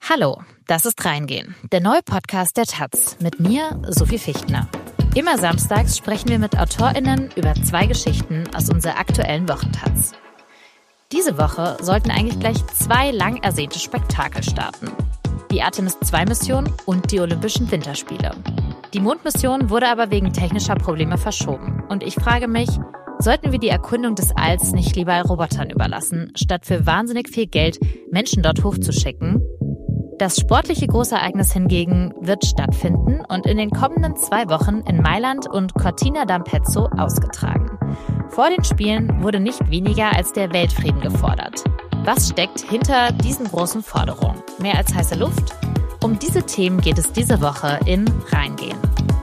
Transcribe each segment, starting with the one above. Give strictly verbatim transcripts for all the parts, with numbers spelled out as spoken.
Hallo, das ist Reingehen, der neue Podcast der Taz mit mir, Sophie Fichtner. Immer samstags sprechen wir mit AutorInnen über zwei Geschichten aus unserer aktuellen Wochentaz. Diese Woche sollten eigentlich gleich zwei lang ersehnte Spektakel starten. Die Artemis zwei Mission und die Olympischen Winterspiele. Die Mondmission wurde aber wegen technischer Probleme verschoben. Und ich frage mich, sollten wir die Erkundung des Alls nicht lieber Robotern überlassen, statt für wahnsinnig viel Geld Menschen dort hochzuschicken? Das sportliche Großereignis hingegen wird stattfinden und in den kommenden zwei Wochen in Mailand und Cortina d'Ampezzo ausgetragen. Vor den Spielen wurde nicht weniger als der Weltfrieden gefordert. Was steckt hinter diesen großen Forderungen? Mehr als heiße Luft? Um diese Themen geht es diese Woche in Reingehen.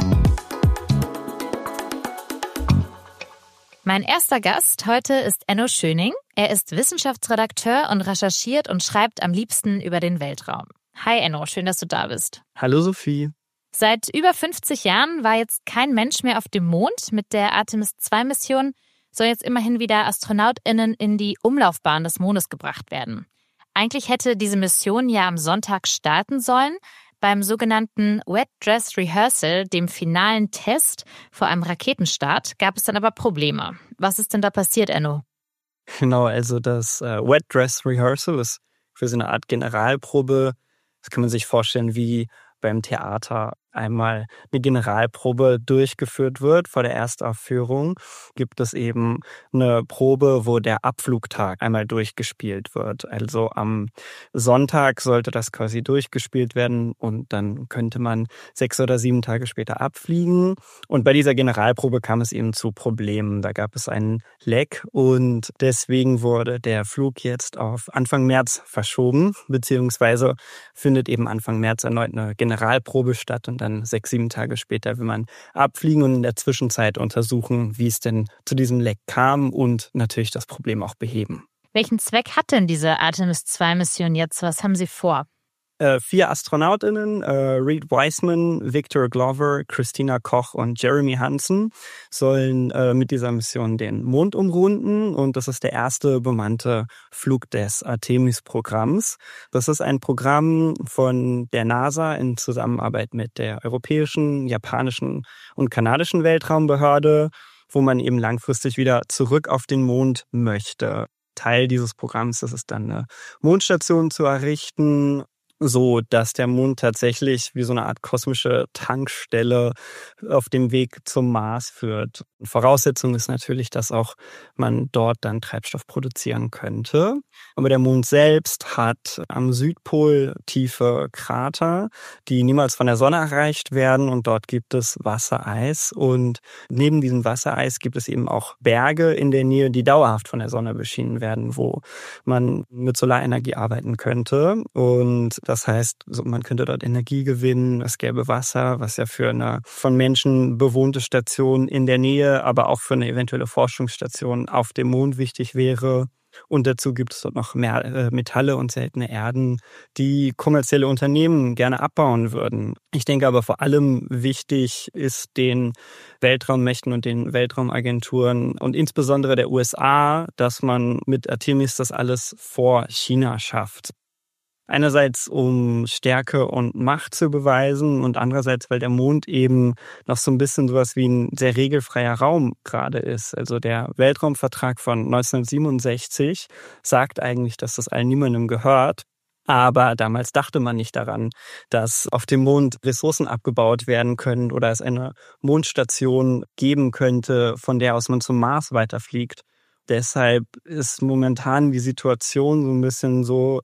Mein erster Gast heute ist Enno Schöning. Er ist Wissenschaftsredakteur und recherchiert und schreibt am liebsten über den Weltraum. Hi Enno, schön, dass du da bist. Hallo Sophie. Seit über fünfzig Jahren war jetzt kein Mensch mehr auf dem Mond. Mit der Artemis zwei Mission soll jetzt immerhin wieder AstronautInnen in die Umlaufbahn des Mondes gebracht werden. Eigentlich hätte diese Mission ja am Sonntag starten sollen. Beim sogenannten Wet Dress Rehearsal, dem finalen Test vor einem Raketenstart, gab es dann aber Probleme. Was ist denn da passiert, Enno? Genau, also das äh, Wet Dress Rehearsal ist für so eine Art Generalprobe. Das kann man sich vorstellen, wie beim Theater einmal eine Generalprobe durchgeführt wird. Vor der Erstaufführung gibt es eben eine Probe, wo der Abflugtag einmal durchgespielt wird. Also am Sonntag sollte das quasi durchgespielt werden und dann könnte man sechs oder sieben Tage später abfliegen. Und bei dieser Generalprobe kam es eben zu Problemen. Da gab es einen Leck und deswegen wurde der Flug jetzt auf Anfang März verschoben, beziehungsweise findet eben Anfang März erneut eine Generalprobe statt und dann sechs, sieben Tage später will man abfliegen und in der Zwischenzeit untersuchen, wie es denn zu diesem Leck kam und natürlich das Problem auch beheben. Welchen Zweck hat denn diese Artemis zwei Mission jetzt? Was haben Sie vor? Äh, vier AstronautInnen, äh, Reed Wiseman, Victor Glover, Christina Koch und Jeremy Hansen, sollen äh, mit dieser Mission den Mond umrunden. Und das ist der erste bemannte Flug des Artemis-Programms. Das ist ein Programm von der NASA in Zusammenarbeit mit der europäischen, japanischen und kanadischen Weltraumbehörde, wo man eben langfristig wieder zurück auf den Mond möchte. Teil dieses Programms ist es dann, eine Mondstation zu errichten, so dass der Mond tatsächlich wie so eine Art kosmische Tankstelle auf dem Weg zum Mars führt. Voraussetzung ist natürlich, dass auch man dort dann Treibstoff produzieren könnte. Aber der Mond selbst hat am Südpol tiefe Krater, die niemals von der Sonne erreicht werden und dort gibt es Wassereis. Und neben diesem Wassereis gibt es eben auch Berge in der Nähe, die dauerhaft von der Sonne beschienen werden, wo man mit Solarenergie arbeiten könnte. Und das heißt, man könnte dort Energie gewinnen, es gäbe Wasser, was ja für eine von Menschen bewohnte Station in der Nähe, aber auch für eine eventuelle Forschungsstation auf dem Mond wichtig wäre. Und dazu gibt es dort noch mehr Metalle und seltene Erden, die kommerzielle Unternehmen gerne abbauen würden. Ich denke aber vor allem wichtig ist den Weltraummächten und den Weltraumagenturen und insbesondere der U S A, dass man mit Artemis das alles vor China schafft. Einerseits, um Stärke und Macht zu beweisen und andererseits, weil der Mond eben noch so ein bisschen sowas wie ein sehr regelfreier Raum gerade ist. Also der Weltraumvertrag von neunzehnhundertsiebenundsechzig sagt eigentlich, dass das All niemandem gehört. Aber damals dachte man nicht daran, dass auf dem Mond Ressourcen abgebaut werden können oder es eine Mondstation geben könnte, von der aus man zum Mars weiterfliegt. Deshalb ist momentan die Situation so ein bisschen so,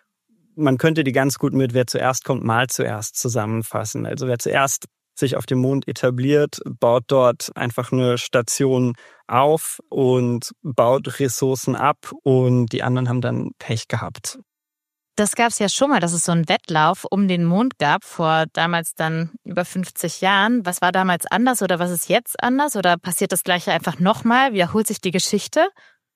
man könnte die ganz gut mit wer zuerst kommt, mal zuerst zusammenfassen. Also wer zuerst sich auf dem Mond etabliert, baut dort einfach eine Station auf und baut Ressourcen ab und die anderen haben dann Pech gehabt. Das gab es ja schon mal, dass es so einen Wettlauf um den Mond gab, vor damals dann über fünfzig Jahren. Was war damals anders oder was ist jetzt anders? Oder passiert das Gleiche einfach nochmal? Wiederholt sich die Geschichte?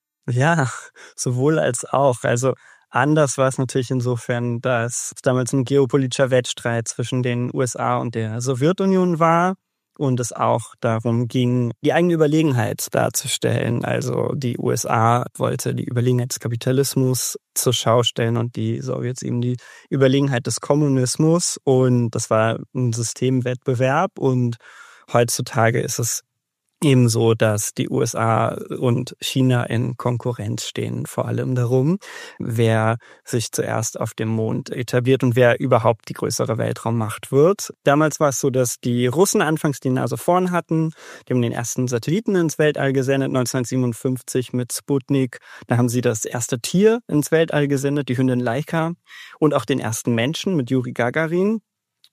Ja, sowohl als auch. Also anders war es natürlich insofern, dass es damals ein geopolitischer Wettstreit zwischen den U S A und der Sowjetunion war. und es auch darum ging, die eigene Überlegenheit darzustellen. Also die U S A wollte die Überlegenheit des Kapitalismus zur Schau stellen und die Sowjets eben die Überlegenheit des Kommunismus. Und das war ein Systemwettbewerb und heutzutage ist es ebenso, dass die U S A und China in Konkurrenz stehen, vor allem darum, wer sich zuerst auf dem Mond etabliert und wer überhaupt die größere Weltraummacht wird. Damals war es so, dass die Russen anfangs die Nase vorn hatten. Die haben den ersten Satelliten ins Weltall gesendet, neunzehnhundertsiebenundfünfzig mit Sputnik. Da haben sie das erste Tier ins Weltall gesendet, die Hündin Laika, und auch den ersten Menschen mit Juri Gagarin.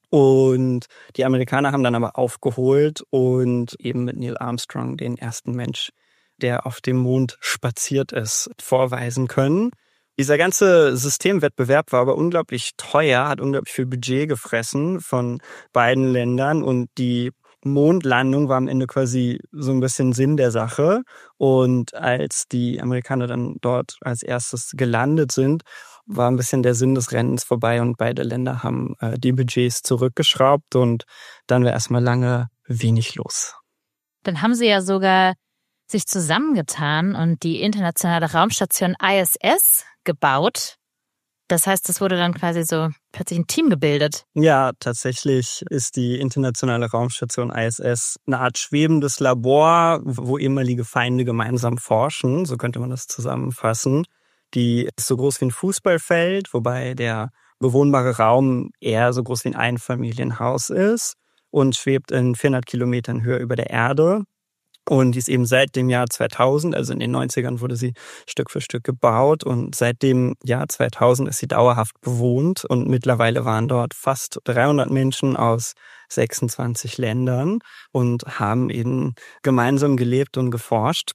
Und die Amerikaner haben dann aber aufgeholt und eben mit Neil Armstrong den ersten Mensch, der auf dem Mond spaziert ist, vorweisen können. Dieser ganze Systemwettbewerb war aber unglaublich teuer, hat unglaublich viel Budget gefressen von beiden Ländern und die Mondlandung war am Ende quasi so ein bisschen Sinn der Sache. Und als die Amerikaner dann dort als erstes gelandet sind, war ein bisschen der Sinn des Rennens vorbei und beide Länder haben äh, die Budgets zurückgeschraubt und dann war erstmal lange wenig los. Dann haben sie ja sogar sich zusammengetan und die internationale Raumstation I S S gebaut. Das heißt, es wurde dann quasi so plötzlich ein Team gebildet. Ja, tatsächlich ist die internationale Raumstation I S S eine Art schwebendes Labor, wo ehemalige Feinde gemeinsam forschen. So könnte man das zusammenfassen. Die ist so groß wie ein Fußballfeld, wobei der bewohnbare Raum eher so groß wie ein Einfamilienhaus ist und schwebt in vierhundert Kilometern Höhe über der Erde. Und die ist eben seit dem Jahr zweitausend, also in den neunzigern wurde sie Stück für Stück gebaut und seit dem Jahr zweitausend ist sie dauerhaft bewohnt und mittlerweile waren dort fast dreihundert Menschen aus sechsundzwanzig Ländern und haben eben gemeinsam gelebt und geforscht.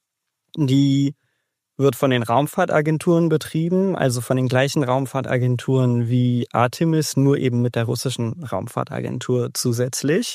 Die wird von den Raumfahrtagenturen betrieben, also von den gleichen Raumfahrtagenturen wie Artemis, nur eben mit der russischen Raumfahrtagentur zusätzlich.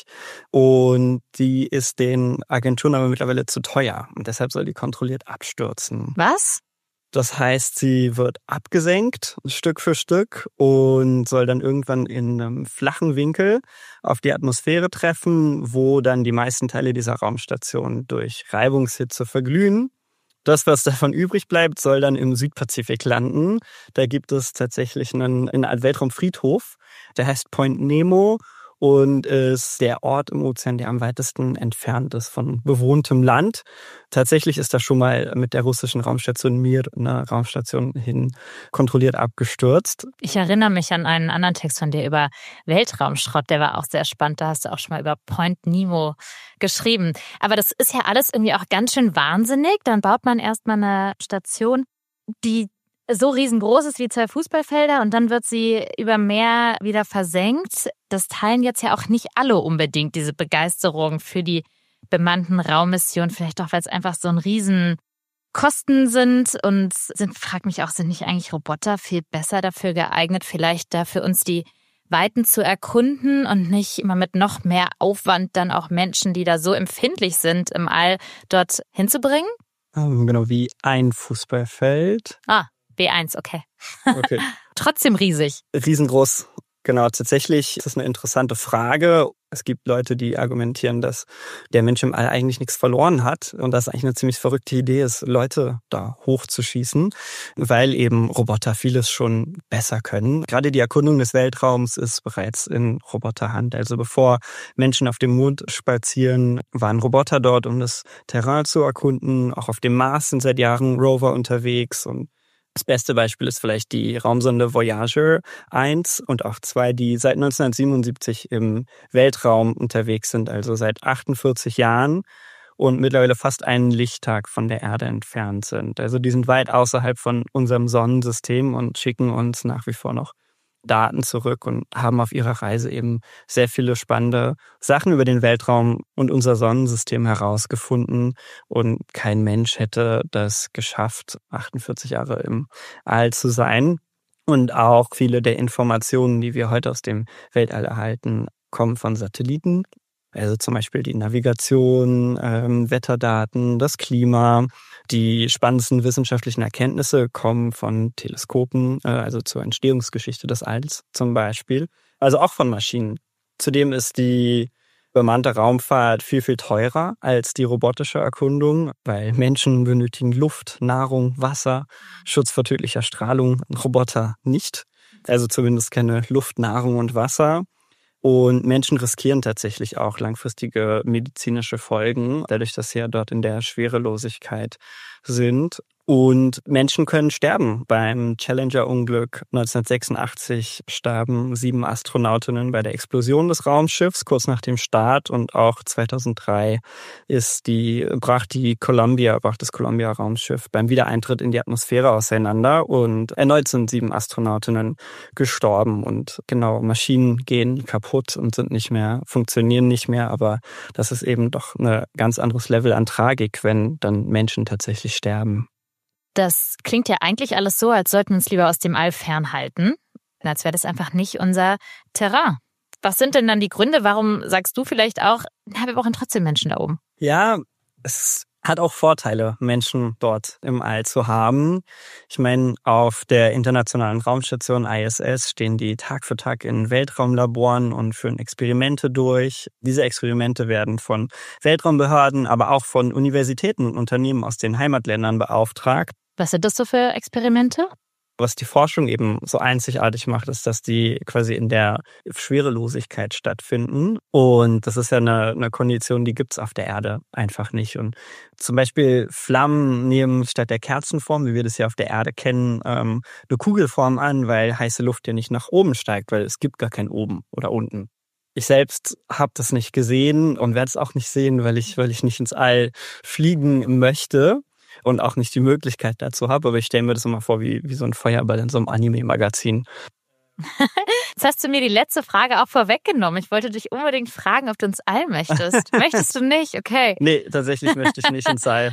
Und die ist den Agenturen aber mittlerweile zu teuer und deshalb soll die kontrolliert abstürzen. Was? Das heißt, sie wird abgesenkt, Stück für Stück, und soll dann irgendwann in einem flachen Winkel auf die Atmosphäre treffen, wo dann die meisten Teile dieser Raumstation durch Reibungshitze verglühen. Das, was davon übrig bleibt, soll dann im Südpazifik landen. Da gibt es tatsächlich einen, eine Art Weltraumfriedhof, der heißt Point Nemo und ist der Ort im Ozean, der am weitesten entfernt ist von bewohntem Land. Tatsächlich ist da schon mal mit der russischen Raumstation Mir eine Raumstation hin kontrolliert abgestürzt. Ich erinnere mich an einen anderen Text von dir über Weltraumschrott, der war auch sehr spannend. Da hast du auch schon mal über Point Nemo geschrieben. Aber das ist ja alles irgendwie auch ganz schön wahnsinnig. Dann baut man erstmal eine Station, die so riesengroß ist wie zwei Fußballfelder und dann wird sie über Meer wieder versenkt. Das teilen jetzt ja auch nicht alle unbedingt, diese Begeisterung für die bemannten Raummissionen. Vielleicht auch, weil es einfach so ein riesen Kosten sind und sind, frag mich auch, sind nicht eigentlich Roboter viel besser dafür geeignet, vielleicht da für uns die Weiten zu erkunden und nicht immer mit noch mehr Aufwand dann auch Menschen, die da so empfindlich sind, im All dort hinzubringen? Genau, wie ein Fußballfeld. Ah. B eins, okay. Okay. Trotzdem riesig. Riesengroß. Genau, tatsächlich ist das eine interessante Frage. Es gibt Leute, die argumentieren, dass der Mensch im All eigentlich nichts verloren hat und dass eigentlich eine ziemlich verrückte Idee ist, Leute da hochzuschießen, weil eben Roboter vieles schon besser können. Gerade die Erkundung des Weltraums ist bereits in Roboterhand. Also bevor Menschen auf dem Mond spazieren, waren Roboter dort, um das Terrain zu erkunden. Auch auf dem Mars sind seit Jahren Rover unterwegs und das beste Beispiel ist vielleicht die Raumsonde Voyager eins und auch zwei, die seit neunzehnhundertsiebenundsiebzig im Weltraum unterwegs sind, also seit achtundvierzig Jahren und mittlerweile fast einen Lichttag von der Erde entfernt sind. Also die sind weit außerhalb von unserem Sonnensystem und schicken uns nach wie vor noch Daten zurück und haben auf ihrer Reise eben sehr viele spannende Sachen über den Weltraum und unser Sonnensystem herausgefunden. Und kein Mensch hätte das geschafft, achtundvierzig Jahre im All zu sein. Und auch viele der Informationen, die wir heute aus dem Weltall erhalten, kommen von Satelliten. Also zum Beispiel die Navigation, ähm, Wetterdaten, das Klima. Die spannendsten wissenschaftlichen Erkenntnisse kommen von Teleskopen, äh, also zur Entstehungsgeschichte des Alls zum Beispiel. Also auch von Maschinen. Zudem ist die bemannte Raumfahrt viel, viel teurer als die robotische Erkundung, weil Menschen benötigen Luft, Nahrung, Wasser, Schutz vor tödlicher Strahlung, Roboter nicht. Also zumindest keine Luft, Nahrung und Wasser. Und Menschen riskieren tatsächlich auch langfristige medizinische Folgen, dadurch, dass sie ja dort in der Schwerelosigkeit sind. Und Menschen können sterben. Beim Challenger-Unglück neunzehnhundertsechsundachtzig starben sieben Astronautinnen bei der Explosion des Raumschiffs kurz nach dem Start. Und auch zweitausenddrei ist die, brach die Columbia, brach das Columbia-Raumschiff beim Wiedereintritt in die Atmosphäre auseinander. Und erneut sind sieben Astronautinnen gestorben. Und genau, Maschinen gehen kaputt und sind nicht mehr, funktionieren nicht mehr. Aber das ist eben doch ein ganz anderes Level an Tragik, wenn dann Menschen tatsächlich sterben. Das klingt ja eigentlich alles so, als sollten wir uns lieber aus dem All fernhalten. Als wäre das einfach nicht unser Terrain. Was sind denn dann die Gründe? Warum sagst du vielleicht auch, na, wir brauchen trotzdem Menschen da oben? Ja, es hat auch Vorteile, Menschen dort im All zu haben. Ich meine, auf der Internationalen Raumstation I S S stehen die Tag für Tag in Weltraumlaboren und führen Experimente durch. Diese Experimente werden von Weltraumbehörden, aber auch von Universitäten und Unternehmen aus den Heimatländern beauftragt. Was sind das so für Experimente? Was die Forschung eben so einzigartig macht, ist, dass die quasi in der Schwerelosigkeit stattfinden. Und das ist ja eine, eine Kondition, die gibt's auf der Erde einfach nicht. Und zum Beispiel Flammen nehmen statt der Kerzenform, wie wir das ja auf der Erde kennen, ähm, eine Kugelform an, weil heiße Luft ja nicht nach oben steigt, weil es gibt gar kein oben oder unten. Ich selbst habe das nicht gesehen und werde es auch nicht sehen, weil ich, weil ich nicht ins All fliegen möchte. Und auch nicht die Möglichkeit dazu habe. Aber ich stelle mir das immer vor, wie, wie so ein Feuerball in so einem Anime-Magazin. Jetzt hast du mir die letzte Frage auch vorweggenommen. Ich wollte dich unbedingt fragen, ob du ins All möchtest. Möchtest du nicht? Okay. Nee, tatsächlich möchte ich nicht ins All.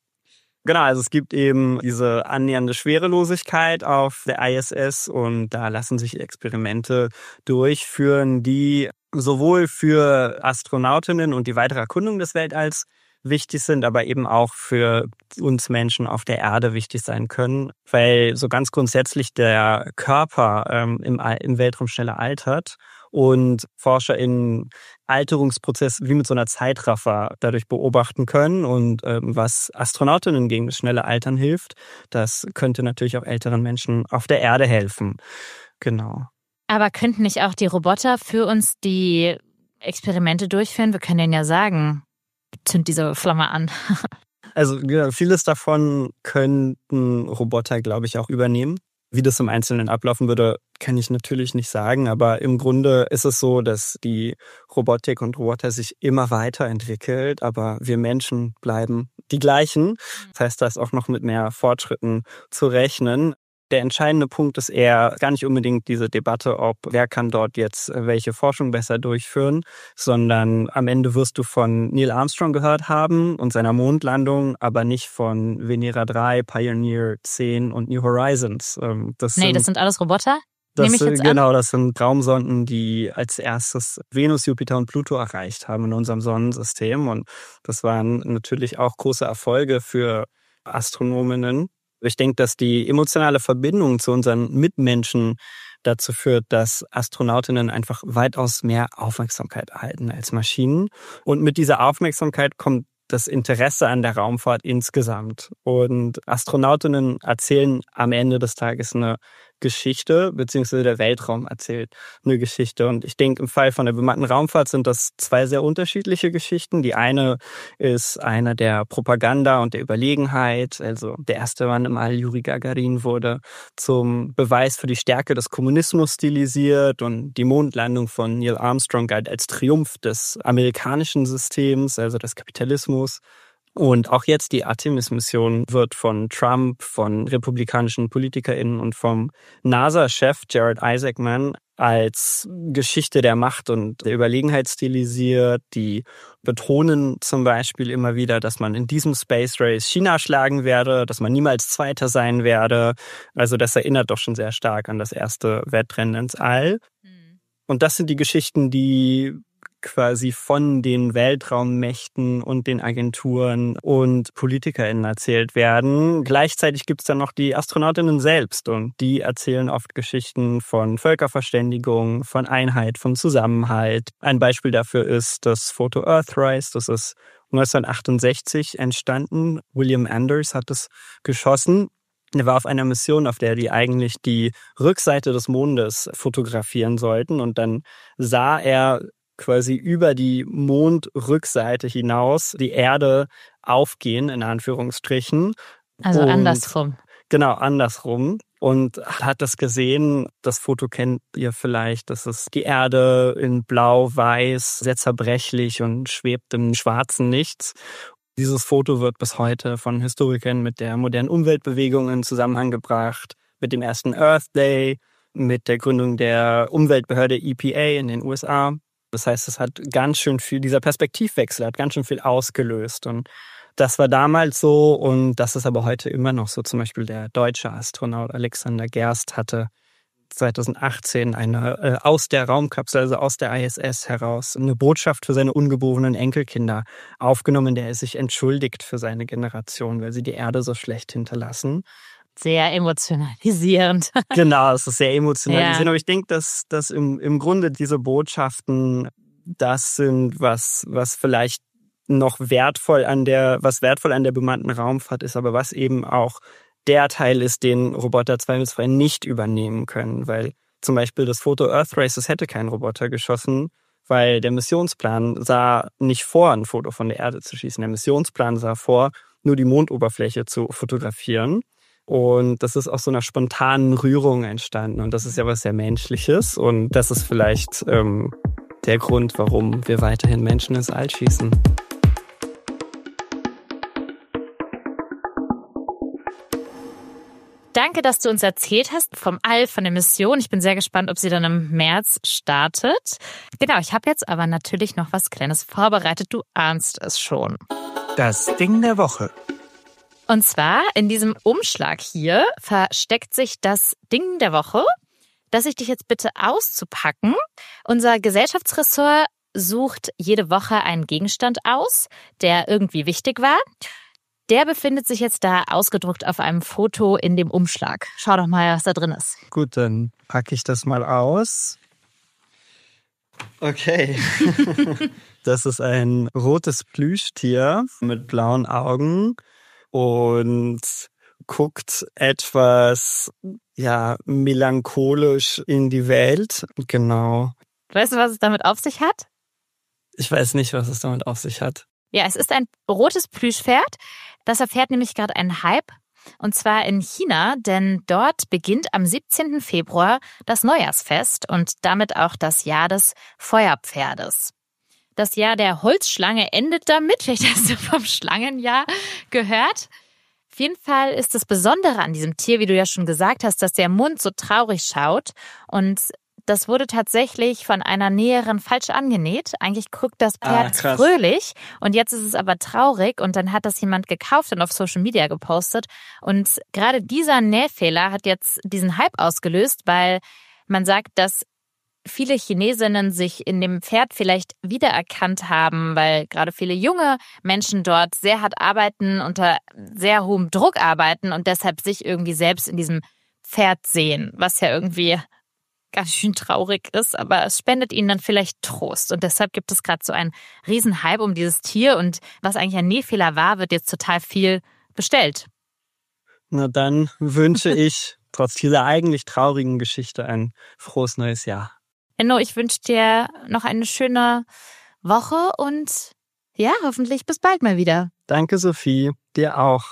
Genau, also es gibt eben diese annähernde Schwerelosigkeit auf der I S S und da lassen sich Experimente durchführen, die sowohl für Astronautinnen und die weitere Erkundung des Weltalls wichtig sind, aber eben auch für uns Menschen auf der Erde wichtig sein können, weil so ganz grundsätzlich der Körper ähm, im, im Weltraum schneller altert und Forscher in Alterungsprozess wie mit so einer Zeitraffer dadurch beobachten können und ähm, was Astronautinnen gegen das schnelle Altern hilft, das könnte natürlich auch älteren Menschen auf der Erde helfen. Genau. Aber könnten nicht auch die Roboter für uns die Experimente durchführen? Wir können denen ja sagen, zünd diese Flamme an. Also ja, vieles davon könnten Roboter, glaube ich, auch übernehmen. Wie das im Einzelnen ablaufen würde, kann ich natürlich nicht sagen. Aber im Grunde ist es so, dass die Robotik und Roboter sich immer weiterentwickelt. Aber wir Menschen bleiben die gleichen. Das heißt, da ist auch noch mit mehr Fortschritten zu rechnen. Der entscheidende Punkt ist eher gar nicht unbedingt diese Debatte, ob wer kann dort jetzt welche Forschung besser durchführen, sondern am Ende wirst du von Neil Armstrong gehört haben und seiner Mondlandung, aber nicht von Venera drei, Pioneer zehn und New Horizons. Das nee, sind, das sind alles Roboter? Das, Nehme ich jetzt genau, an? das sind Raumsonden, die als erstes Venus, Jupiter und Pluto erreicht haben in unserem Sonnensystem. Und das waren natürlich auch große Erfolge für Astronominnen. Ich denke, dass die emotionale Verbindung zu unseren Mitmenschen dazu führt, dass Astronautinnen einfach weitaus mehr Aufmerksamkeit erhalten als Maschinen. Und mit dieser Aufmerksamkeit kommt das Interesse an der Raumfahrt insgesamt. Und Astronautinnen erzählen am Ende des Tages eine Geschichte, beziehungsweise der Weltraum erzählt eine Geschichte. Und ich denke, im Fall von der bemannten Raumfahrt sind das zwei sehr unterschiedliche Geschichten. Die eine ist eine der Propaganda und der Überlegenheit. Also der erste Mann im All, Juri Gagarin, wurde zum Beweis für die Stärke des Kommunismus stilisiert und die Mondlandung von Neil Armstrong galt als Triumph des amerikanischen Systems, also des Kapitalismus. Und auch jetzt die Artemis-Mission wird von Trump, von republikanischen PolitikerInnen und vom NASA-Chef Jared Isaacman als Geschichte der Macht und der Überlegenheit stilisiert. Die betonen zum Beispiel immer wieder, dass man in diesem Space Race China schlagen werde, dass man niemals Zweiter sein werde. Also das erinnert doch schon sehr stark an das erste Wettrennen ins All. Mhm. Und das sind die Geschichten, die quasi von den Weltraummächten und den Agenturen und PolitikerInnen erzählt werden. Gleichzeitig gibt es dann noch die Astronautinnen selbst und die erzählen oft Geschichten von Völkerverständigung, von Einheit, von Zusammenhalt. Ein Beispiel dafür ist das Foto Earthrise, das ist neunzehnhundertachtundsechzig entstanden. William Anders hat es geschossen. Er war auf einer Mission, auf der die eigentlich die Rückseite des Mondes fotografieren sollten. Und dann sah er quasi über die Mondrückseite hinaus die Erde aufgehen, in Anführungsstrichen. Also und andersrum. Genau, andersrum. Und hat das gesehen, das Foto kennt ihr vielleicht, das ist die Erde in blau-weiß, sehr zerbrechlich und schwebt im schwarzen Nichts. Dieses Foto wird bis heute von Historikern mit der modernen Umweltbewegung in Zusammenhang gebracht, mit dem ersten Earth Day, mit der Gründung der Umweltbehörde E P A in den U S A. Das heißt, es hat ganz schön viel, dieser Perspektivwechsel hat ganz schön viel ausgelöst. Und das war damals so und das ist aber heute immer noch so. Zum Beispiel der deutsche Astronaut Alexander Gerst hatte zweitausendachtzehn eine äh, aus der Raumkapsel, also aus der I S S heraus, eine Botschaft für seine ungeborenen Enkelkinder aufgenommen, in der er sich entschuldigt für seine Generation, weil sie die Erde so schlecht hinterlassen. Sehr emotionalisierend. Genau, es ist sehr emotionalisierend. Ja. Aber ich denke, dass, dass im, im Grunde diese Botschaften das sind, was, was vielleicht noch wertvoll an der, was wertvoll an der bemannten Raumfahrt ist, aber was eben auch der Teil ist, den Roboter zweifelsfrei nicht übernehmen können, weil zum Beispiel das Foto Earthrise, das hätte kein Roboter geschossen, weil der Missionsplan sah nicht vor, ein Foto von der Erde zu schießen. Der Missionsplan sah vor, nur die Mondoberfläche zu fotografieren. Und das ist aus so einer spontanen Rührung entstanden. Und das ist ja was sehr Menschliches. Und das ist vielleicht ähm, der Grund, warum wir weiterhin Menschen ins All schießen. Danke, dass du uns erzählt hast vom All, von der Mission. Ich bin sehr gespannt, ob sie dann im März startet. Genau, ich habe jetzt aber natürlich noch was Kleines vorbereitet. Du ahnst es schon. Das Ding der Woche. Und zwar in diesem Umschlag hier versteckt sich das Ding der Woche, das ich dich jetzt bitte auszupacken. Unser Gesellschaftsressort sucht jede Woche einen Gegenstand aus, der irgendwie wichtig war. Der befindet sich jetzt da ausgedruckt auf einem Foto in dem Umschlag. Schau doch mal, was da drin ist. Gut, dann packe ich das mal aus. Okay. Das ist ein rotes Plüschtier mit blauen Augen und guckt etwas, ja, melancholisch in die Welt. Genau. Weißt du, was es damit auf sich hat? Ich weiß nicht, was es damit auf sich hat. Ja, es ist ein rotes Plüschpferd. Das erfährt nämlich gerade einen Hype. Und zwar in China, denn dort beginnt am siebzehnten Februar das Neujahrsfest und damit auch das Jahr des Feuerpferdes. Das Jahr der Holzschlange endet damit. Vielleicht hast du vom Schlangenjahr gehört. Auf jeden Fall ist das Besondere an diesem Tier, wie du ja schon gesagt hast, dass der Mund so traurig schaut. Und das wurde tatsächlich von einer Näherin falsch angenäht. Eigentlich guckt das Pferd ah, fröhlich und jetzt ist es aber traurig und dann hat das jemand gekauft und auf Social Media gepostet. Und gerade dieser Nähfehler hat jetzt diesen Hype ausgelöst, weil man sagt, dass viele Chinesinnen sich in dem Pferd vielleicht wiedererkannt haben, weil gerade viele junge Menschen dort sehr hart arbeiten, unter sehr hohem Druck arbeiten und deshalb sich irgendwie selbst in diesem Pferd sehen, was ja irgendwie ganz schön traurig ist, aber es spendet ihnen dann vielleicht Trost. Und deshalb gibt es gerade so einen riesen Hype um dieses Tier und was eigentlich ein Nähfehler war, wird jetzt total viel bestellt. Na dann wünsche ich trotz dieser eigentlich traurigen Geschichte ein frohes neues Jahr. Enno, ich wünsche dir noch eine schöne Woche und ja, hoffentlich bis bald mal wieder. Danke, Sophie. Dir auch.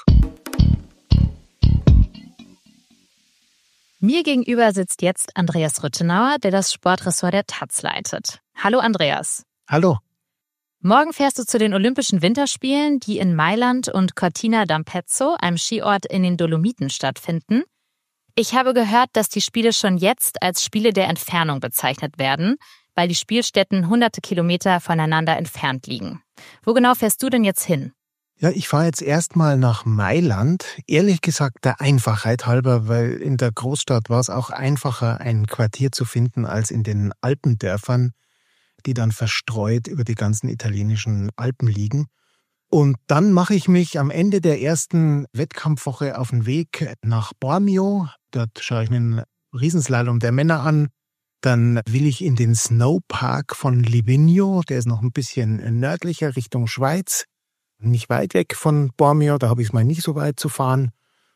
Mir gegenüber sitzt jetzt Andreas Rüttenauer, der das Sportressort der Taz leitet. Hallo Andreas. Hallo. Morgen fährst du zu den Olympischen Winterspielen, die in Mailand und Cortina d'Ampezzo, einem Skiort in den Dolomiten, stattfinden. Ich habe gehört, dass die Spiele schon jetzt als Spiele der Entfernung bezeichnet werden, weil die Spielstätten hunderte Kilometer voneinander entfernt liegen. Wo genau fährst du denn jetzt hin? Ja, ich fahre jetzt erstmal nach Mailand. Ehrlich gesagt, der Einfachheit halber, weil in der Großstadt war es auch einfacher, ein Quartier zu finden als in den Alpendörfern. die dann verstreut über die ganzen italienischen Alpen liegen. Und dann mache ich mich am Ende der ersten Wettkampfwoche auf den Weg nach Bormio. Dort schaue ich mir einen Riesenslalom der Männer an. Dann will ich in den Snowpark von Livigno, der ist noch ein bisschen nördlicher Richtung Schweiz. Nicht weit weg von Bormio, da habe ich es mal nicht so weit zu fahren.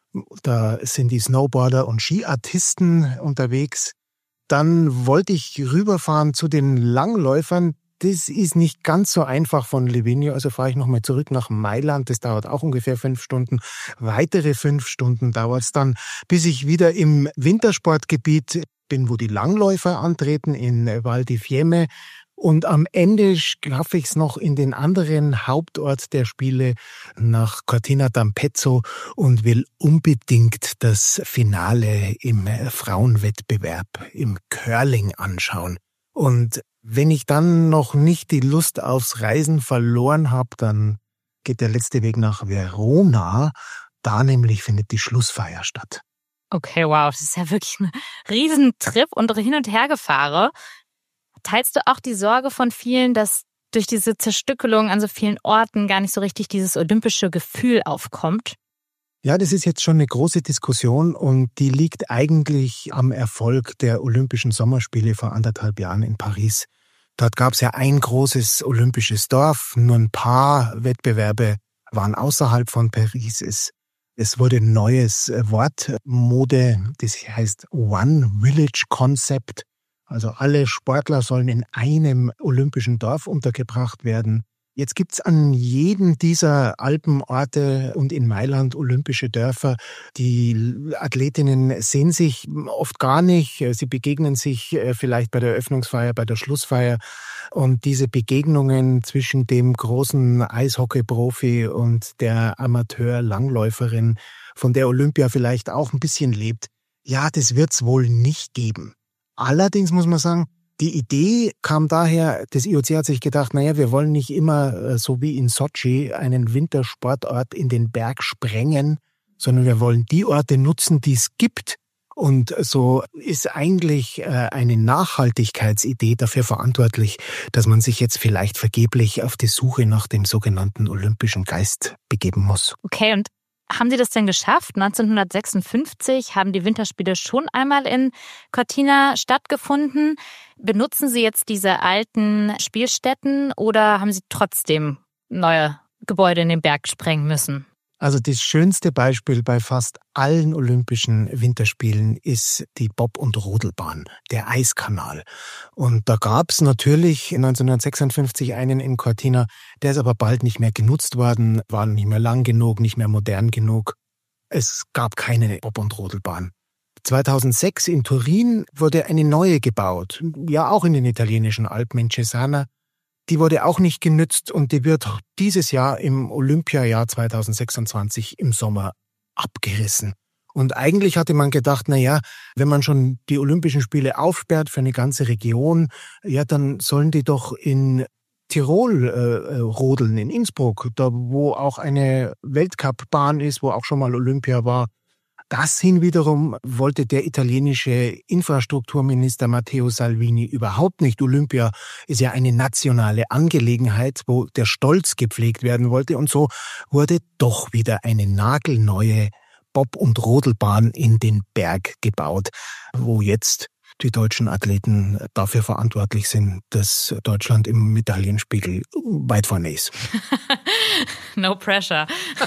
Da sind die Snowboarder und Skiartisten unterwegs. Dann wollte ich rüberfahren zu den Langläufern. Das ist nicht ganz so einfach von Livigno, also fahre ich nochmal zurück nach Mailand. Das dauert auch ungefähr fünf Stunden. Weitere fünf Stunden dauert es dann, bis ich wieder im Wintersportgebiet bin, wo die Langläufer antreten, in Val di Fiemme. Und am Ende schaffe ich es noch in den anderen Hauptort der Spiele nach Cortina d'Ampezzo und will unbedingt das Finale im Frauenwettbewerb im Curling anschauen. Und wenn ich dann noch nicht die Lust aufs Reisen verloren habe, dann geht der letzte Weg nach Verona. Da nämlich findet die Schlussfeier statt. Okay, wow, das ist ja wirklich ein Riesentrip und hin und her gefahre. Teilst du auch die Sorge von vielen, dass durch diese Zerstückelung an so vielen Orten gar nicht so richtig dieses olympische Gefühl aufkommt? Ja, das ist jetzt schon eine große Diskussion und die liegt eigentlich am Erfolg der Olympischen Sommerspiele vor anderthalb Jahren in Paris. Dort gab es ja ein großes olympisches Dorf, nur ein paar Wettbewerbe waren außerhalb von Paris. Es, es wurde ein neues Wort, Mode, das heißt One Village Concept. Also alle Sportler sollen in einem olympischen Dorf untergebracht werden. Jetzt gibt's an jedem dieser Alpenorte und in Mailand olympische Dörfer. Die Athletinnen sehen sich oft gar nicht. Sie begegnen sich vielleicht bei der Eröffnungsfeier, bei der Schlussfeier. Und diese Begegnungen zwischen dem großen Eishockey-Profi und der Amateur-Langläuferin, von der Olympia vielleicht auch ein bisschen lebt, ja, das wird's wohl nicht geben. Allerdings muss man sagen, die Idee kam daher, das I O C hat sich gedacht, naja, wir wollen nicht immer, so wie in Sochi, einen Wintersportort in den Berg sprengen, sondern wir wollen die Orte nutzen, die es gibt. Und so ist eigentlich eine Nachhaltigkeitsidee dafür verantwortlich, dass man sich jetzt vielleicht vergeblich auf die Suche nach dem sogenannten olympischen Geist begeben muss. Okay, und haben Sie das denn geschafft? neunzehnhundertsechsundfünfzig haben die Winterspiele schon einmal in Cortina stattgefunden. Benutzen Sie jetzt diese alten Spielstätten oder haben Sie trotzdem neue Gebäude in den Berg sprengen müssen? Also das schönste Beispiel bei fast allen Olympischen Winterspielen ist die Bob- und Rodelbahn, der Eiskanal. Und da gab es natürlich neunzehnhundertsechsundfünfzig einen in Cortina, der ist aber bald nicht mehr genutzt worden, war nicht mehr lang genug, nicht mehr modern genug. Es gab keine Bob- und Rodelbahn. zweitausendsechs in Turin wurde eine neue gebaut, ja auch in den italienischen Alpen in Cesana. Die wurde auch nicht genützt und die wird dieses Jahr im Olympiajahr zweitausendsechsundzwanzig im Sommer abgerissen. Und eigentlich hatte man gedacht, na ja, wenn man schon die Olympischen Spiele aufsperrt für eine ganze Region, ja, dann sollen die doch in Tirol äh, rodeln, in Innsbruck, da wo auch eine Weltcup-Bahn ist, wo auch schon mal Olympia war. Das hinwiederum wollte der italienische Infrastrukturminister Matteo Salvini überhaupt nicht. Olympia ist ja eine nationale Angelegenheit, wo der Stolz gepflegt werden wollte. Und so wurde doch wieder eine nagelneue Bob- und Rodelbahn in den Berg gebaut, wo jetzt die deutschen Athleten dafür verantwortlich sind, dass Deutschland im Medaillenspiegel weit vorne ist. No pressure.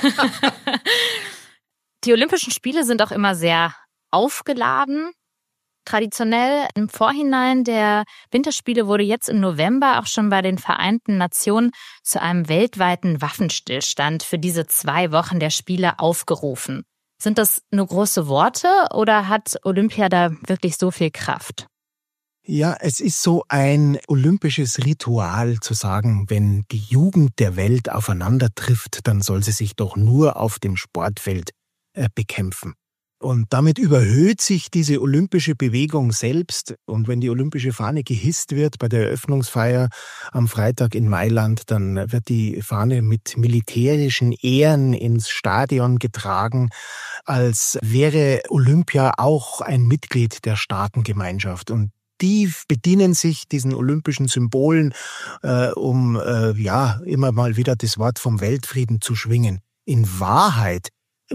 Die Olympischen Spiele sind auch immer sehr aufgeladen. Traditionell im Vorhinein der Winterspiele wurde jetzt im November auch schon bei den Vereinten Nationen zu einem weltweiten Waffenstillstand für diese zwei Wochen der Spiele aufgerufen. Sind das nur große Worte oder hat Olympia da wirklich so viel Kraft? Ja, es ist so ein olympisches Ritual zu sagen, wenn die Jugend der Welt aufeinander trifft, dann soll sie sich doch nur auf dem Sportfeld bekämpfen. Und damit überhöht sich diese olympische Bewegung selbst. Und wenn die olympische Fahne gehisst wird bei der Eröffnungsfeier am Freitag in Mailand, dann wird die Fahne mit militärischen Ehren ins Stadion getragen, als wäre Olympia auch ein Mitglied der Staatengemeinschaft. Und die bedienen sich diesen olympischen Symbolen, äh, um äh, ja immer mal wieder das Wort vom Weltfrieden zu schwingen. In Wahrheit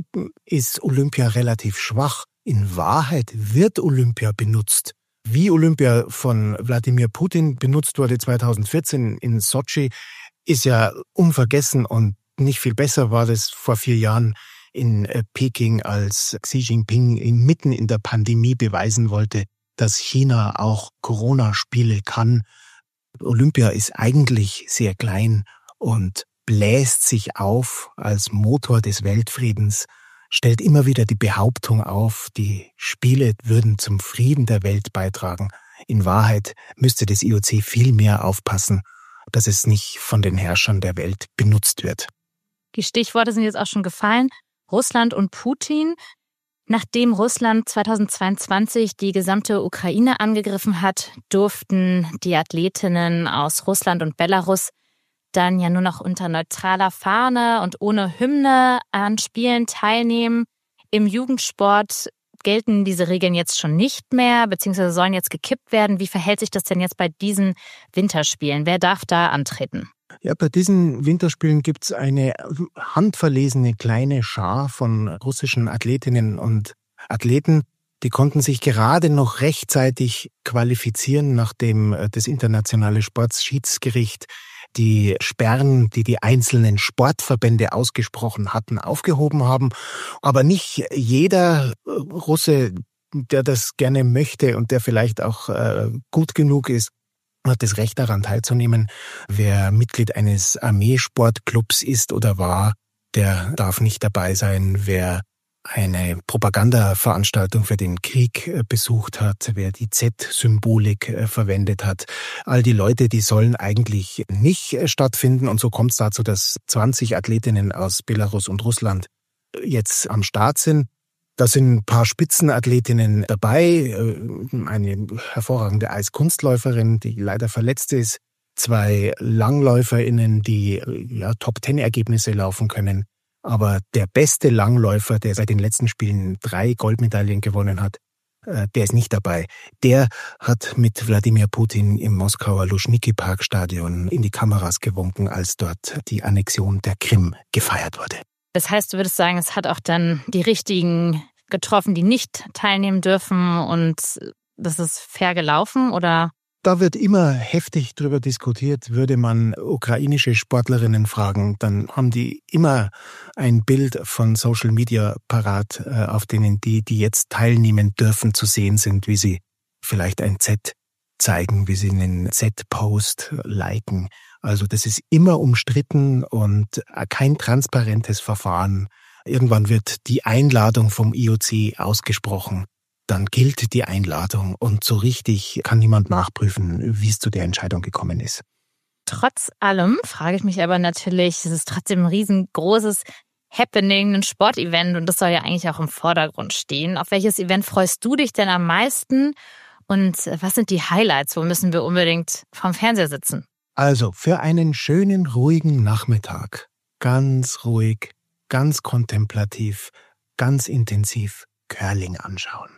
ist Olympia relativ schwach. In Wahrheit wird Olympia benutzt. Wie Olympia von Wladimir Putin benutzt wurde zweitausendvierzehn in Sotschi, ist ja unvergessen, und nicht viel besser war das vor vier Jahren in Peking, als Xi Jinping mitten in der Pandemie beweisen wollte, dass China auch Corona-Spiele kann. Olympia ist eigentlich sehr klein und bläst sich auf als Motor des Weltfriedens, stellt immer wieder die Behauptung auf, die Spiele würden zum Frieden der Welt beitragen. In Wahrheit müsste das I O C viel mehr aufpassen, dass es nicht von den Herrschern der Welt benutzt wird. Die Stichworte sind jetzt auch schon gefallen. Russland und Putin. Nachdem Russland zweitausendzweiundzwanzig die gesamte Ukraine angegriffen hat, durften die Athletinnen aus Russland und Belarus dann ja nur noch unter neutraler Fahne und ohne Hymne an Spielen teilnehmen. Im Jugendsport gelten diese Regeln jetzt schon nicht mehr, beziehungsweise sollen jetzt gekippt werden. Wie verhält sich das denn jetzt bei diesen Winterspielen? Wer darf da antreten? Ja, bei diesen Winterspielen gibt's eine handverlesene kleine Schar von russischen Athletinnen und Athleten. Die konnten sich gerade noch rechtzeitig qualifizieren, nachdem das internationale Sportschiedsgericht die Sperren, die die einzelnen Sportverbände ausgesprochen hatten, aufgehoben haben. Aber nicht jeder Russe, der das gerne möchte und der vielleicht auch äh, gut genug ist, hat das Recht daran teilzunehmen. Wer Mitglied eines Armeesportclubs ist oder war, der darf nicht dabei sein. Wer eine Propagandaveranstaltung für den Krieg besucht hat, wer die Z-Symbolik verwendet hat. All die Leute, die sollen eigentlich nicht stattfinden. Und so kommt es dazu, dass zwanzig Athletinnen aus Belarus und Russland jetzt am Start sind. Da sind ein paar Spitzenathletinnen dabei, eine hervorragende Eiskunstläuferin, die leider verletzt ist, zwei LangläuferInnen, die ja Top-Ten-Ergebnisse laufen können. Aber der beste Langläufer, der seit den letzten Spielen drei Goldmedaillen gewonnen hat, der ist nicht dabei. Der hat mit Wladimir Putin im Moskauer Luschniki-Park-Stadion in die Kameras gewunken, als dort die Annexion der Krim gefeiert wurde. Das heißt, du würdest sagen, es hat auch dann die Richtigen getroffen, die nicht teilnehmen dürfen, und das ist fair gelaufen, oder? Da wird immer heftig drüber diskutiert. Würde man ukrainische Sportlerinnen fragen, dann haben die immer ein Bild von Social Media parat, auf denen die, die jetzt teilnehmen dürfen, zu sehen sind, wie sie vielleicht ein Z zeigen, wie sie einen Z-Post liken. Also das ist immer umstritten und kein transparentes Verfahren. Irgendwann wird die Einladung vom I O C ausgesprochen. Dann gilt die Einladung und so richtig kann niemand nachprüfen, wie es zu der Entscheidung gekommen ist. Trotz allem frage ich mich aber natürlich, es ist trotzdem ein riesengroßes Happening, ein Sportevent, und das soll ja eigentlich auch im Vordergrund stehen. Auf welches Event freust du dich denn am meisten und was sind die Highlights? Wo müssen wir unbedingt vorm Fernseher sitzen? Also für einen schönen, ruhigen Nachmittag, ganz ruhig, ganz kontemplativ, ganz intensiv Curling anschauen.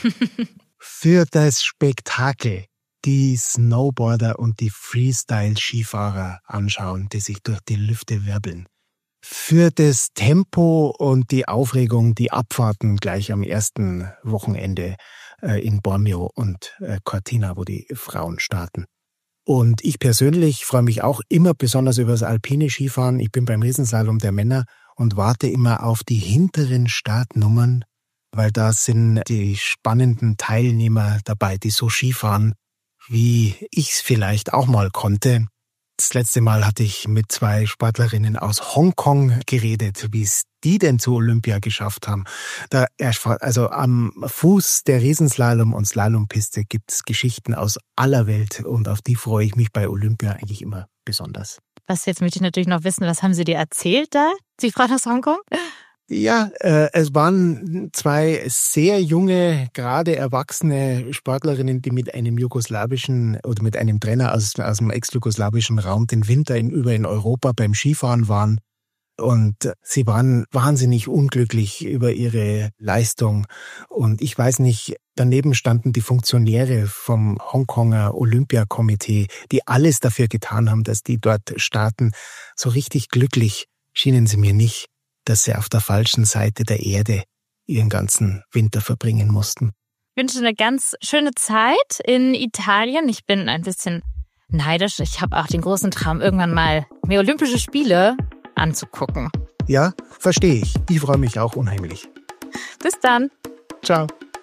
Für das Spektakel die Snowboarder und die Freestyle-Skifahrer anschauen, die sich durch die Lüfte wirbeln. Für das Tempo und die Aufregung, die Abfahrten gleich am ersten Wochenende äh, in Bormio und äh, Cortina, wo die Frauen starten. Und ich persönlich freue mich auch immer besonders über das alpine Skifahren. Ich bin beim Riesenslalom der Männer und warte immer auf die hinteren Startnummern, weil da sind die spannenden Teilnehmer dabei, die so Skifahren, wie ich es vielleicht auch mal konnte. Das letzte Mal hatte ich mit zwei Sportlerinnen aus Hongkong geredet, wie es die denn zu Olympia geschafft haben. Da, also am Fuß der Riesenslalom- und Slalompiste gibt es Geschichten aus aller Welt und auf die freue ich mich bei Olympia eigentlich immer besonders. Was jetzt möchte ich natürlich noch wissen, was haben Sie dir erzählt da? Sie Frau aus Hongkong? Ja, äh, es waren zwei sehr junge, gerade erwachsene Sportlerinnen, die mit einem jugoslawischen oder mit einem Trainer aus, aus dem ex-jugoslawischen Raum den Winter in, über in Europa beim Skifahren waren. Und sie waren wahnsinnig unglücklich über ihre Leistung. Und ich weiß nicht, daneben standen die Funktionäre vom Hongkonger Olympiakomitee, die alles dafür getan haben, dass die dort starten. So richtig glücklich schienen sie mir nicht, dass sie auf der falschen Seite der Erde ihren ganzen Winter verbringen mussten. Ich wünsche eine ganz schöne Zeit in Italien. Ich bin ein bisschen neidisch. Ich habe auch den großen Traum, irgendwann mal mir Olympische Spiele anzugucken. Ja, verstehe ich. Ich freue mich auch unheimlich. Bis dann. Ciao.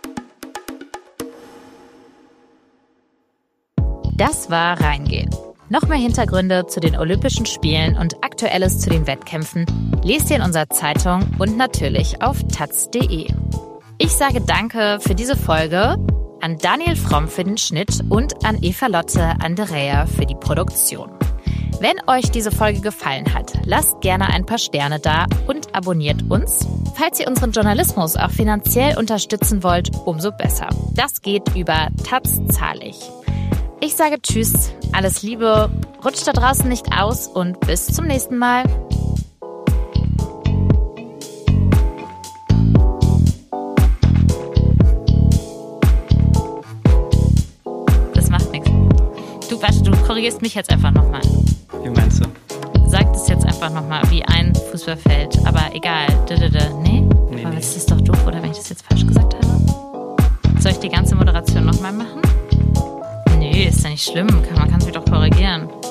Das war Reingehen. Noch mehr Hintergründe zu den Olympischen Spielen und Aktuelles zu den Wettkämpfen lest ihr in unserer Zeitung und natürlich auf taz punkt de. Ich sage Danke für diese Folge an Daniel Fromm für den Schnitt und an Eva-Lotte Andrea für die Produktion. Wenn euch diese Folge gefallen hat, lasst gerne ein paar Sterne da und abonniert uns. Falls ihr unseren Journalismus auch finanziell unterstützen wollt, umso besser. Das geht über Taz zahlig. Ich sage Tschüss, alles Liebe, rutscht da draußen nicht aus und bis zum nächsten Mal. Das macht nichts. Du, warte, du korrigierst mich jetzt einfach nochmal. Wie meinst du? Sag das jetzt einfach nochmal, wie ein Fußballfeld, aber egal. Nee? Nee, Aber nee. das ist doch doof, oder wenn ich das jetzt falsch gesagt habe? Soll ich die ganze Moderation nochmal machen? Nee, ist ja nicht schlimm. Man kann es mich doch korrigieren.